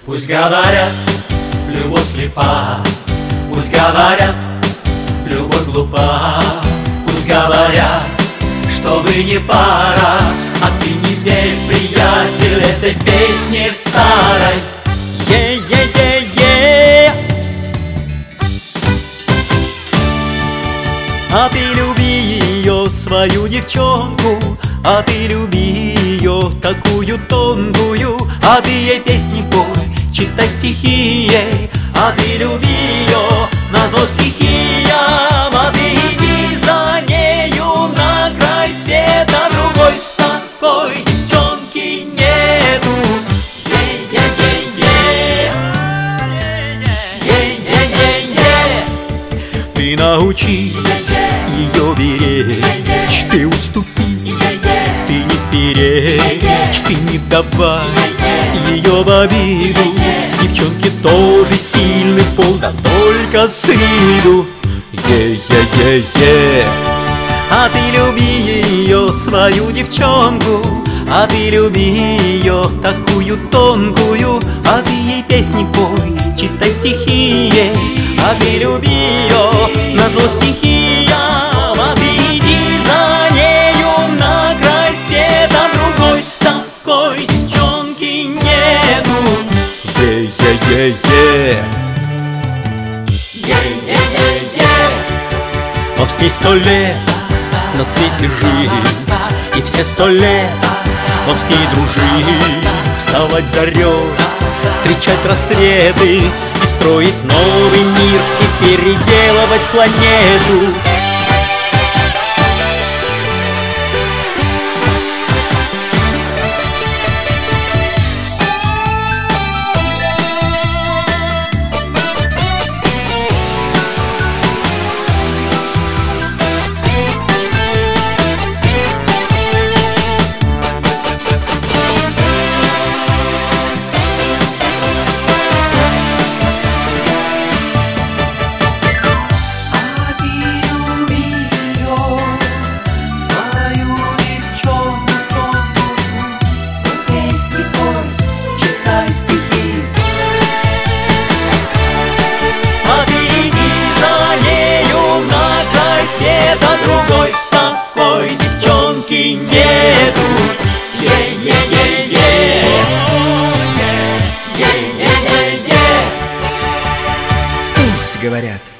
Пусть говорят, любовь слепа, пусть говорят, любовь глупа, пусть говорят, что вы не пара, а ты не верь, приятель, этой песне старой. Е-е-е-е. А ты люби ее, свою девчонку, а ты люби ее, такую тонкую, а ты ей песни пой, читай стихи ей, а ты люби ее, назло стихиям, а ты иди за нею на край света, другой такой девчонки нету. Е-е-е-е. Е-е-е-е. Ты научи ее беречь, ты уступи, ты не перечь, ты не давай ее в обиду. Девчонки тоже сильный пол, да только с виду. Е-е-е-е. А ты люби ее, свою девчонку, а ты люби ее, такую тонкую, а ты ей песни пой, читай стихи ей, а ты люби ее, назло стихиям, а ты иди за нею на край света, другой такой девчонки нету. Е-е-е-е. Е-е-е-е. Чтоб с ней 100 лет на свете жить, и все 100 лет чтоб с ней дружить, вставать зарей, встречать рассветы и строить новый мир, и переделывать планету. Света другой такой девчонки нету. Е-е-е-е. Е-е-е-е. Пусть говорят.